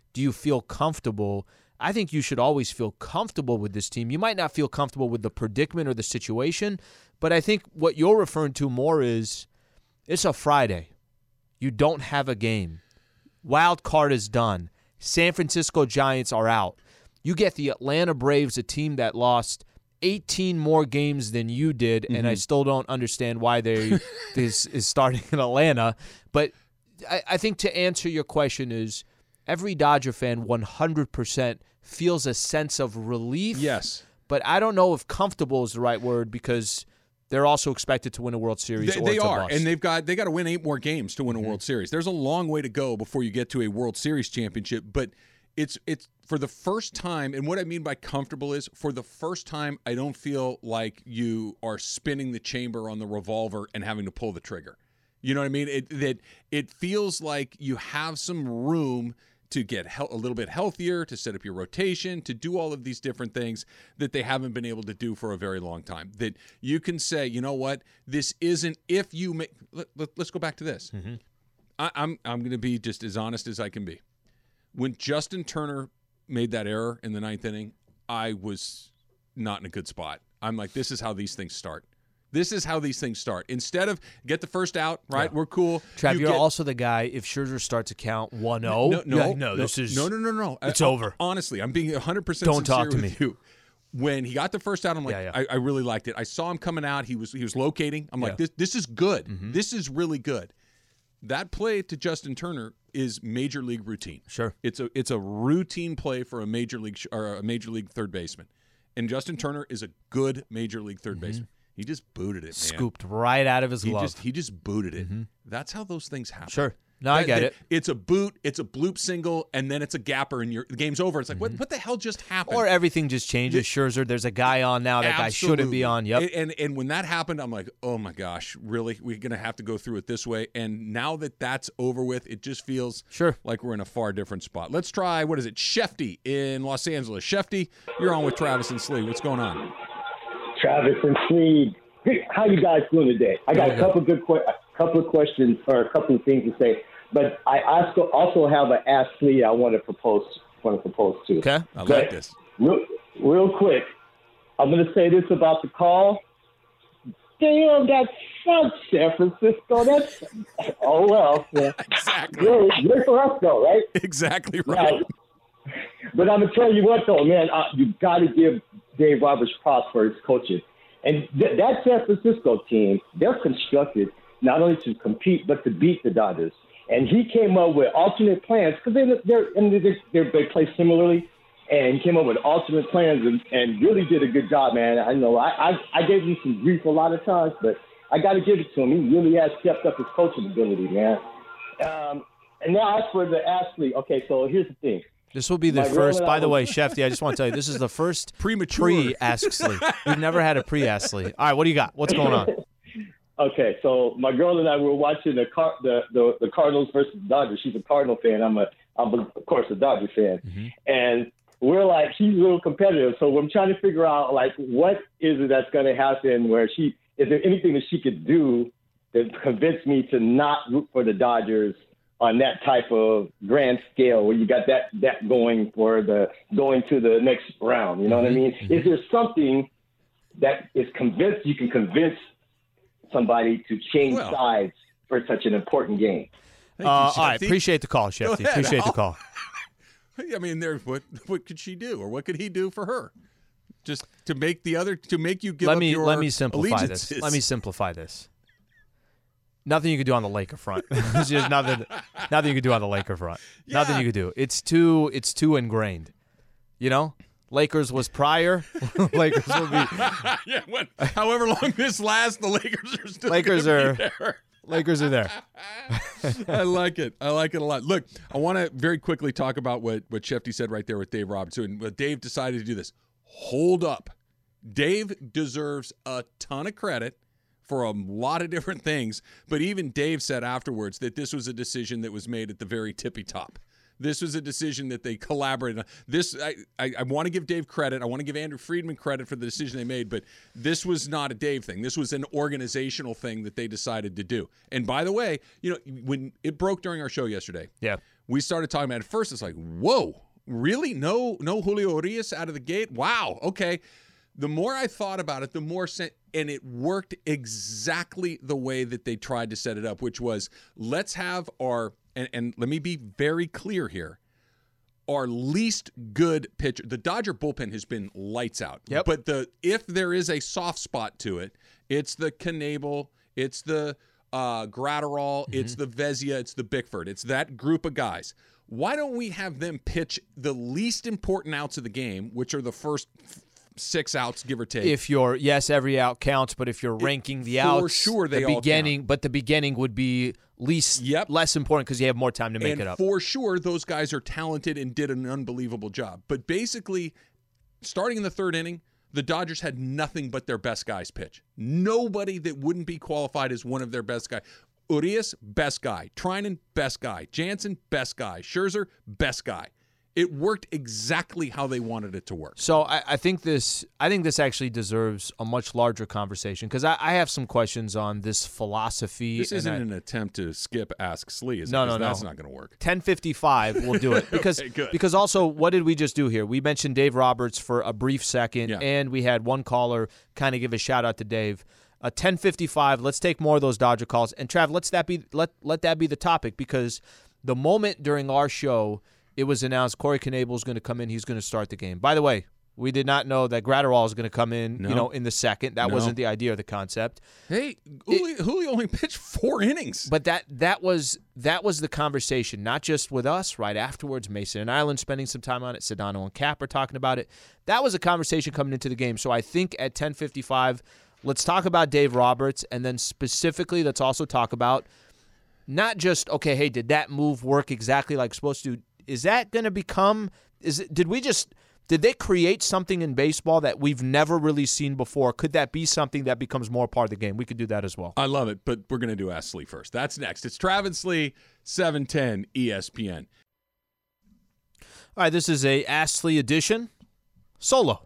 do you feel comfortable? I think you should always feel comfortable with this team. You might not feel comfortable with the predicament or the situation, but I think what you're referring to more is it's a Friday. You don't have a game. Wild card is done. San Francisco Giants are out. You get the Atlanta Braves, a team that lost eighteen more games than you did, mm-hmm. and I still don't understand why they this is starting in Atlanta. But I, I think to answer your question is every Dodger fan one hundred percent feels a sense of relief. Yes. But I don't know if comfortable is the right word because they're also expected to win a World Series. They, or they it's a are, bust. and they've got they got to win eight more games to win a Mm-hmm. World Series. There's a long way to go before you get to a World Series championship, but it's it's for the first time, and what I mean by comfortable is for the first time, I don't feel like you are spinning the chamber on the revolver and having to pull the trigger. You know what I mean? It that it feels like you have some room to get he- a little bit healthier, to set up your rotation, to do all of these different things that they haven't been able to do for a very long time. That you can say, you know what, this isn't, if you make, let, let, let's go back to this. Mm-hmm. I, I'm, I'm going to be just as honest as I can be. When Justin Turner made that error in the ninth inning, I was not in a good spot. I'm like, this is how these things start. This is how these things start. Instead of get the first out, right? Yeah. We're cool. Trav, you you're get, also the guy, if Scherzer starts to count one oh, no, no, yeah, no, no, this is no, no, no, no. It's I, over. Honestly, I'm being one hundred percent Don't sincere talk to with me. you. When he got the first out, I'm like, Yeah, yeah. I, I really liked it. I saw him coming out. He was he was locating. I'm like, Yeah. this this is good. Mm-hmm. This is really good. That play to Justin Turner is major league routine. Sure. It's a it's a routine play for a major league sh- or a major league third baseman, and Justin Turner is a good major league third Mm-hmm. baseman. He just booted it, man. Scooped right out of his He glove. just he just booted it. That's how those things happen. Sure. No, I That- get that- it. It's a boot, it's a bloop single, and then it's a gapper, and your the game's over. It's like, what what the hell just happened? Or everything just changes. Scherzer, there's a guy on now. That guy shouldn't be Absolutely. on. Yep. And, and and when that happened, I'm like, oh my gosh, really? We're gonna have to go through it this way. And now that that's over with, it just feels Sure. like we're in a far different spot. Let's try, what is it, Shefty in Los Angeles. Shefty, you're on with Travis and Slee. What's going on? Travis and Slee. How you guys doing today? I got a couple of good, que- a couple of questions or a couple of things to say, but I also also have an Ask Slee I want to propose want to propose to. Okay, I But like this. Real, real quick, I'm going to say this about the call. Damn, that sucks, San Francisco. That's oh well. Yeah. Exactly. Good, good for us though, right? Exactly right. Now, but I'm gonna tell you what though, man, uh, you got to give Dave Roberts props for his coaching. And th- that San Francisco team, they're constructed not only to compete but to beat the Dodgers. And he came up with alternate plans because they they're, and they're, they're, they play similarly. And he came up with alternate plans and, and really did a good job, man. I know I, I I gave him some grief a lot of times, but I got to give it to him. He really has stepped up his coaching ability, man. Um, and now as for the Ashley, okay, so here's the thing. This will be the My girl first, and by I the were- way, Shefty, I just want to tell you, this is the first Premature. pre-Ask Slee. We've never had a pre-Ask Slee. All right, what do you got? What's going on? Okay, so my girl and I were watching the Car- the, the the Cardinals versus Dodgers. She's a Cardinal fan. I'm a I'm a, of course a Dodger fan, Mm-hmm. and we're like she's a little competitive. So I'm trying to figure out like what is it that's going to happen where she is there anything that she could do that convince me to not root for the Dodgers on that type of grand scale where you got that that going for the going to the next round. You know what I mean? Is there something that is convinced you can convince somebody to change Well. sides for such an important game? Uh, all right, Shefty. appreciate the call, Shefty. ahead, Appreciate the Al. call. I mean, there. What what could she do, or what could he do for her? Just to make the other, to make you give Let up me your let me simplify allegiances. this. Let me simplify this. Nothing you can do on the Laker front. There's just nothing. Nothing you can do on the Laker front. Nothing you can do. It's too. It's too ingrained. You know, Lakers was prior. Lakers will be. yeah, what, however long this lasts, the Lakers are still. Lakers gonna are. be there. Lakers are there. I like it. I like it a lot. Look, I want to very quickly talk about what what Shefty said right there with Dave Roberts. And what Dave decided to do this. Hold up. Dave deserves a ton of credit for a lot of different things, but even Dave said afterwards that this was a decision that was made at the very tippy top. This was a decision that they collaborated on. This I, I, I want to give Dave credit. I want to give Andrew Friedman credit for the decision they made, but this was not a Dave thing. This was an organizational thing that they decided to do. And by the way, you know, when it broke during our show yesterday, Yeah. we started talking about it. At first, it's like, whoa, really? No, no Julio Urias out of the gate? Wow, okay. The more I thought about it, the more sen- and it worked exactly the way that they tried to set it up, which was let's have our and, and let me be very clear here. Our least good pitcher. The Dodger bullpen has been lights out. Yep. But the if there is a soft spot to it, it's the Knebel, it's the uh, Gratterall, mm-hmm. it's the Vezia, it's the Bickford. It's that group of guys. Why don't we have them pitch the least important outs of the game, which are the first f- six outs, give or take? If you're yes, every out counts, but if you're ranking the for outs, for sure they the all beginning, count. but the beginning would be least Yep. less important because you have more time to make and it up. For sure, those guys are talented and did an unbelievable job. But basically, starting in the third inning, the Dodgers had nothing but their best guys pitch. Nobody that wouldn't be qualified as one of their best guys. Urias, best guy. Trinan, best guy. Jansen, best guy. Scherzer, best guy. It worked exactly how they wanted it to work. So I, I think this I think this actually deserves a much larger conversation because I, I have some questions on this philosophy. This isn't I, an attempt to skip Ask Slee, is no, it? no, no. That's not going to work. ten fifty-five will do it because Okay, good. because also what did we just do here? We mentioned Dave Roberts for a brief second, Yeah. and we had one caller kind of give a shout out to Dave. Uh, ten fifty-five. Let's take more of those Dodger calls. And Trav, let's that be let let that be the topic because the moment during our show it was announced Corey Knebel is going to come in. He's going to start the game. By the way, we did not know that Gratterall is going to come in. No. You know, in the second. That No. wasn't the idea or the concept. Hey, Julio, Julio only pitched four innings. But that that was that was the conversation, not just with us. Right afterwards, Mason and Ireland spending some time on it. Sedano and Cap are talking about it. That was a conversation coming into the game. So I think at ten fifty-five, let's talk about Dave Roberts, and then specifically, let's also talk about not just okay. Hey, did that move work exactly like it's supposed to? Is that going to become? Is it? Did we just? Did they create something in baseball that we've never really seen before? Could that be something that becomes more part of the game? We could do that as well. I love it, but we're going to do Ask Slee first. That's next. It's Travis Slee, seven ten E S P N. All right, this is a Ask Slee edition, solo.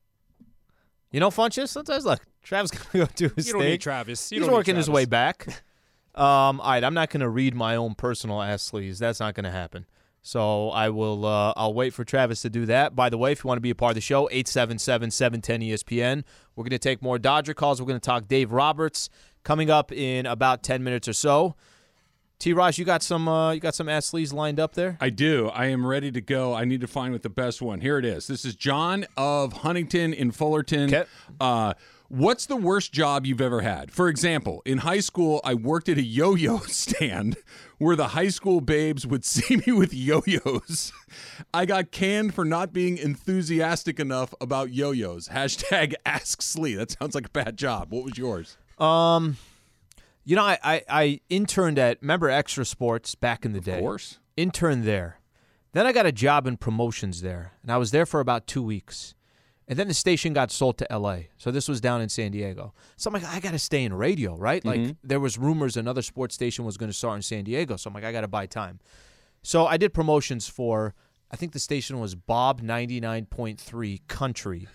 You know, Funches, sometimes, look, Travis going to go do his You thing. don't need Travis. You He's don't need working his Travis. way back. Um, all right, I'm not going to read my own personal Ask Slees. That's not going to happen. So I will. Uh, I'll wait for Travis to do that. By the way, if you want to be a part of the show, eight seven seven, seven one zero, E S P N. We're going to take more Dodger calls. We're going to talk Dave Roberts coming up in about ten minutes or so. T. Raj, you got some. Uh, you got some Ask Slees lined up there. I do. I am ready to go. I need to find what the best one. Here it is. This is John of Huntington in Fullerton. Okay. Uh, what's the worst job you've ever had? For example, in high school, I worked at a yo-yo stand where the high school babes would see me with yo-yos. I got canned for not being enthusiastic enough about yo-yos. Hashtag Ask Slee. That sounds like a bad job. What was yours? Um, you know, I, I, I interned at, remember Extra Sports back in the day? Of course. Interned there. Then I got a job in promotions there, and I was there for about two weeks. And then the station got sold to L A, so this was down in San Diego. So I'm like, I got to stay in radio, right? Mm-hmm. Like, there was rumors another sports station was going to start in San Diego, so I'm like, I got to buy time. So I did promotions for, I think the station was Bob ninety-nine point three Country.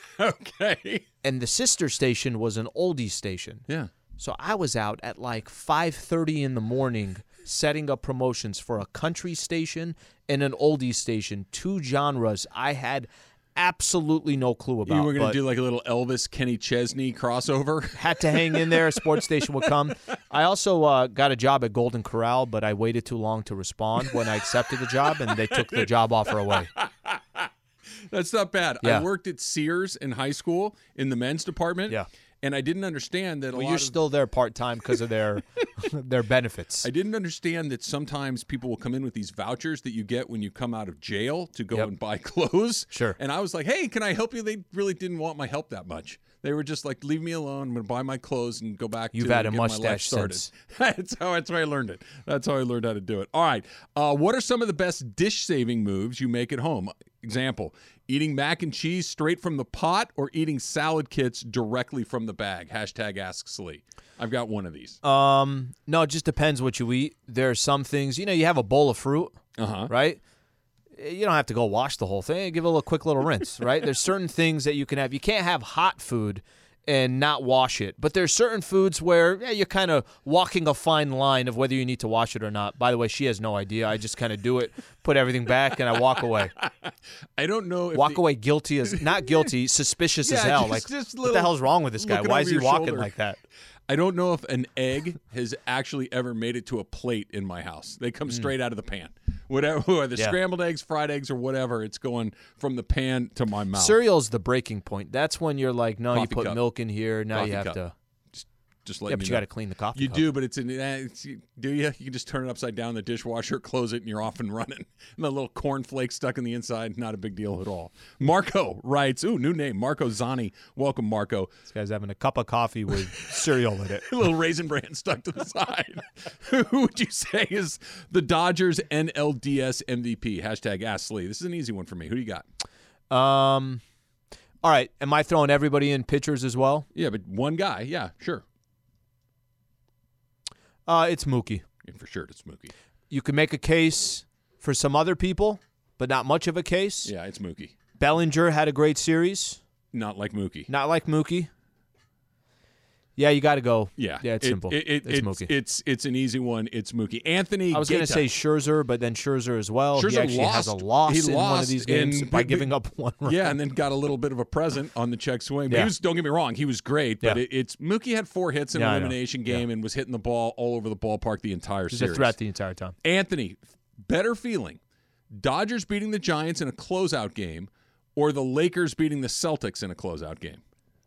Okay. And the sister station was an oldies station. Yeah. So I was out at like five thirty in the morning setting up promotions for a country station and an oldies station, two genres I had absolutely no clue about. You were going but to do like a little Elvis, Kenny Chesney crossover? had to hang in there. A sports station would come. I also uh, got a job at Golden Corral, but I waited too long to respond when I accepted the job, and they took the job offer away. That's not bad. Yeah. I worked at Sears in high school in the men's department. Yeah. And I didn't understand that a Well, lot you're of, still there part-time because of their their benefits. I didn't understand that sometimes people will come in with these vouchers that you get when you come out of jail to go Yep. and buy clothes. Sure. And I was like, hey, can I help you? They really didn't want my help that much. They were just like, leave me alone. I'm going to buy my clothes and go back You've to had a get my life mustache started. since. that's, how, that's how I learned it. That's how I learned how to do it. All right. Uh, what are some of the best dish-saving moves you make at home? Example, eating mac and cheese straight from the pot or eating salad kits directly from the bag? Hashtag Ask Slee. I've got one of these. Um, no, it just depends what you eat. There are some things, you know, you have a bowl of fruit, Uh-huh. right? You don't have to go wash the whole thing. Give it a little quick little rinse, right? There's certain things that you can have. You can't have hot food and not wash it. But there's certain foods where yeah, you're kind of walking a fine line of whether you need to wash it or not. By the way, she has no idea. I just kind of do it, put everything back, and I walk away. I don't know if walk the, away guilty as not guilty, suspicious yeah, as hell. Just, like just what little, the hell's wrong with this guy? Why is he walking shoulder. like that? I don't know if an egg has actually ever made it to a plate in my house. They come straight out of the pan. Whatever, whether Yeah. scrambled eggs, fried eggs, or whatever, it's going from the pan to my mouth. Cereal's the breaking point. That's when you're like, no, you Coffee put cup. milk in here. Now Coffee you have cup. to. Just let Yeah, me but you know. got to clean the coffee You cup. do, but it's in. Uh, it's, do you? You can just turn it upside down in the dishwasher, close it, and you're off and running. And the little corn flake stuck in the inside, not a big deal at all. Marco writes, ooh, new name, Marco Zani. Welcome, Marco. This guy's having a cup of coffee with cereal in it. A little raisin bran stuck to the side. Who would you say is the Dodgers N L D S M V P? Hashtag Ask Lee. This is an easy one for me. Who do you got? Um, all right. Am I throwing everybody in pitchers as well? Yeah, but one guy. Yeah, sure. Uh, it's Mookie. Yeah, for sure, it's Mookie. You can make a case for some other people, but not much of a case. Yeah, it's Mookie. Bellinger had a great series. Not like Mookie. Not like Mookie. Yeah, you got to go. Yeah, yeah, it's it, simple. It, it, it's it's, Mookie. It's it's an easy one. It's Mookie. Anthony. I was going to Gaeta. say Scherzer, but then Scherzer as well. Scherzer he actually lost. has a loss he in lost one of these games in, by giving up one run. Yeah, and then got a little bit of a present on the check swing. But Yeah. he was, don't get me wrong, he was great. But Yeah. it, it's Mookie had four hits in Yeah, an I know. elimination game and was hitting the ball all over the ballpark the entire He's series. a threat the entire time. Anthony, better feeling: Dodgers beating the Giants in a closeout game, or the Lakers beating the Celtics in a closeout game?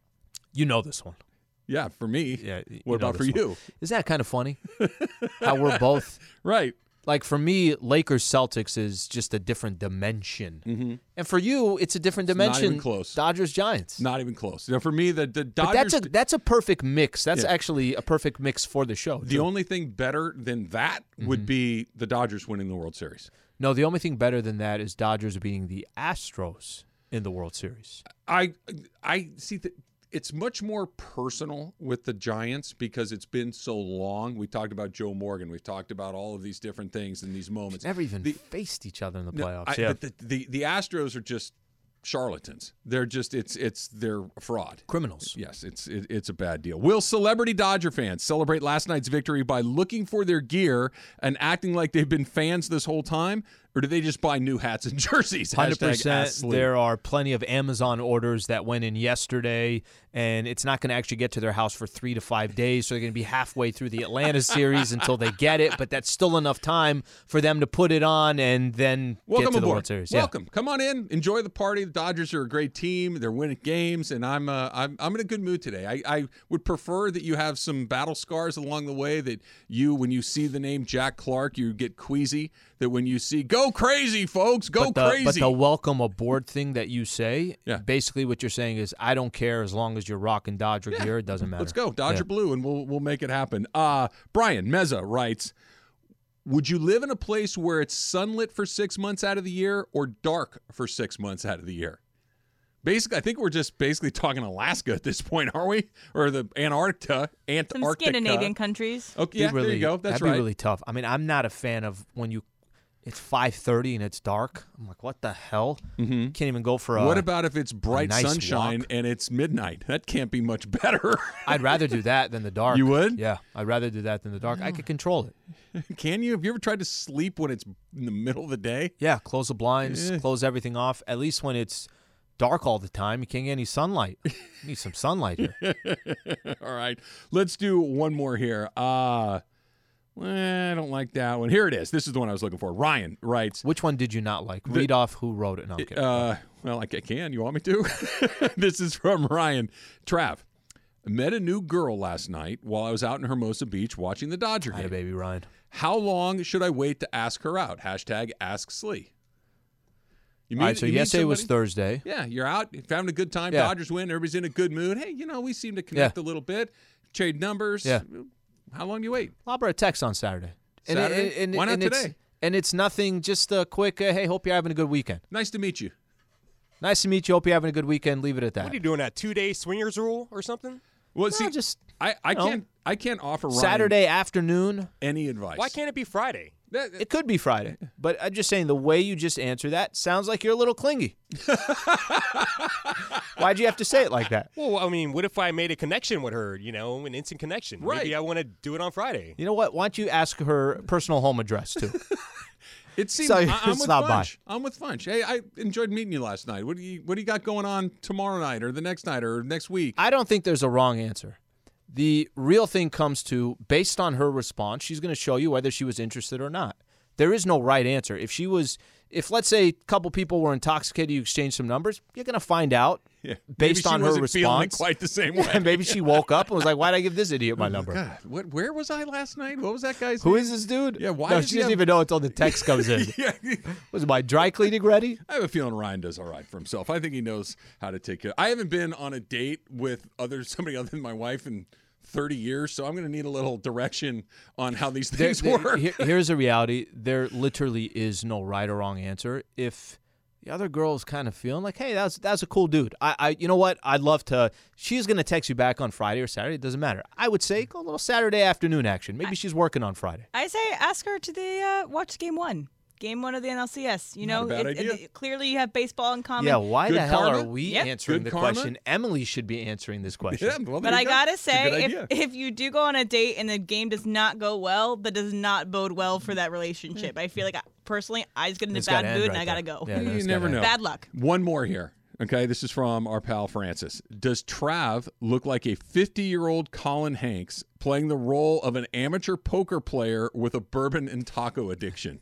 You know this one. Yeah, for me. Yeah. you What know about for this one. you? Isn't that kind of funny? How we're both Right. like for me, Lakers Celtics is just a different dimension, mm-hmm. and for you, it's a different It's not dimension. even close. Dodgers Giants. Not even close. Now, for me, the, the But Dodgers. that's a that's a perfect mix. That's Yeah. actually a perfect mix for the show. the too. only thing better than that Mm-hmm. would be the Dodgers winning the World Series. no, the only thing better than that is Dodgers being the Astros in the World Series. I I see that it's much more personal with the Giants because it's been so long. We talked about Joe Morgan. We've talked about all of these different things in these moments. Never even The- faced each other in the No, playoffs. I- yeah. but the, the the Astros are just charlatans. They're just it's it's they're a fraud. Criminals. Yes, it's it, it's a bad deal. Will celebrity Dodger fans celebrate last night's victory by looking for their gear and acting like they've been fans this whole time, or do they just buy new hats and jerseys? one hundred Hashtag percent. Ask Lee. There are plenty of Amazon orders that went in yesterday, and it's not going to actually get to their house for three to five days. So they're going to be halfway through the Atlanta series until they get it. But that's still enough time for them to put it on and then Welcome get to the aboard. World Series. Welcome. Come on in. Enjoy the party. The Dodgers are a great team. They're winning games, and I'm uh, I'm I'm in a good mood today. I, I would prefer that you have some battle scars along the way. That you, when you see the name Jack Clark, you get queasy. That when you see "Go crazy, folks, go but the, crazy." But the welcome aboard thing that you say, Yeah. basically what you're saying is, I don't care as long as you're rocking Dodger Yeah. gear. It doesn't matter. Let's go, Dodger Yeah. Blue, and we'll we'll make it happen. Uh, Brian Meza writes, would you live in a place where it's sunlit for six months out of the year or dark for six months out of the year? Basically, I think we're just basically talking Alaska at this point, aren't we? Or the Antarctica, Antarctica. Some Scandinavian countries. Okay, Be yeah, really, there you go. That's that'd right. be really tough. I mean, I'm not a fan of when you it's five thirty and it's dark. I'm like, what the hell? Mm-hmm. Can't even go for a. What about if it's bright nice sunshine walk? and it's midnight? That can't be much better. I'd rather do that than the dark. You would? Yeah, I'd rather do that than the dark. I could control it. Can you? Have you ever tried to sleep when it's in the middle of the day? Yeah, close the blinds, Yeah. close everything off. At least when it's dark all the time, you can't get any sunlight. You need some sunlight here. All right. Let's do one more here. Uh, well, I don't like that one. Here it is. This is the one I was looking for. Ryan writes. Which one did you not like? Read off who wrote it. No, I'm kidding. Uh, well, I ca- can. You want me to? This is from Ryan. Trav, met a new girl last night while I was out in Hermosa Beach watching the Dodger I had a game. baby Ryan. How long should I wait to ask her out? Hashtag Ask Slee. You All right, so you meet yesterday was somebody- Thursday. Yeah, you're out, you're having a good time. Yeah. Dodgers win. Everybody's in a good mood. Hey, you know, we seem to connect a little bit. Trade numbers. Yeah. How long do you wait? I'll bring a text on Saturday. And it- Saturday? and- and- Why not and it's- today? And it's nothing, just a quick, uh, hey, hope you're having a good weekend. Nice to meet you. Nice to meet you. Hope you're having a good weekend. Leave it at that. What are you doing, that two-day swingers rule or something? Well, No, see, just I, I know, can't I can't offer Ryan Saturday afternoon. any advice. Why can't it be Friday? That- It could be Friday, but I'm just saying the way you just answer that sounds like you're a little clingy. Why'd you have to say it like that? Well, I mean, what if I made a connection with her, you know, an instant connection? Right. Maybe I want to do it on Friday. You know what? Why don't you ask her personal home address too? It seems So I, you I'm with stop by. Funch. I'm with Funch. Hey, I enjoyed meeting you last night. What do you What do you got going on tomorrow night, or the next night, or next week? I don't think there's a wrong answer. The real thing comes to, based on her response, she's going to show you whether she was interested or not. There is no right answer. If she was, if let's say a couple people were intoxicated, you exchange some numbers, you're going to find out Yeah. based Maybe she on her wasn't feeling response. it quite the same way. And maybe she woke up and was like, "Why'd I give this idiot my number?" God, what? Where was I last night? What was that guy's Who name? is this dude? Yeah, why No, does she he doesn't have- even know until the text comes in. yeah. Was my dry cleaning ready? I have a feeling Ryan does all right for himself. I think he knows how to take care. I haven't been on a date with other somebody other than my wife in thirty years, so I'm going to need a little direction on how these There- things there- work. here- here's the reality: there literally is no right or wrong answer. If the other girl is kind of feeling like, "Hey, that's that's a cool dude," I, I, you know what? I'd love to. She's going to text you back on Friday or Saturday. It doesn't matter. I would say go a little Saturday afternoon action. Maybe she's working on Friday. I say ask her to the uh, watch game one. Game one of the N L C S. You Not know, a bad it- idea. it- clearly you have baseball in common. Yeah, why Good the hell karma? are we Yep. answering Good the karma? question? Emily should be answering this question. Yeah, well, But there I you go. gotta It's a say, good if, idea. if you do go on a date and the game does not go well, that does not bode well for that relationship. I feel like, I, personally, I just get in a It's gotta bad end mood right and I gotta there. go. Yeah, You that's never gotta know. end. Bad luck. One more here. Okay, this is from our pal Francis. Does Trav look like a fifty-year-old Colin Hanks playing the role of an amateur poker player with a bourbon and taco addiction?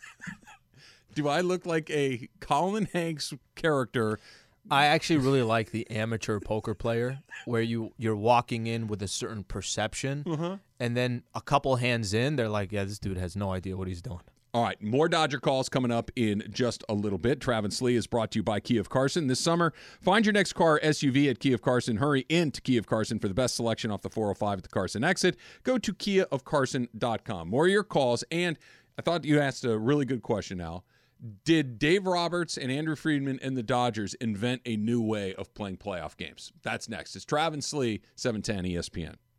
Do I look like a Colin Hanks character? I actually really like the amateur poker player where you, you're walking in with a certain perception, Uh-huh. and then a couple hands in, they're like, yeah, this dude has no idea what he's doing. All right, more Dodger calls coming up in just a little bit. Travis Lee is brought to you by Kia of Carson. This summer, find your next car or S U V at Kia of Carson. Hurry into Kia of Carson for the best selection off the four oh five at the Carson exit. Go to kia of carson dot com. More of your calls, and I thought you asked a really good question, Al. Did Dave Roberts and Andrew Friedman and the Dodgers invent a new way of playing playoff games? That's next. It's Travis Lee, seven ten E S P N.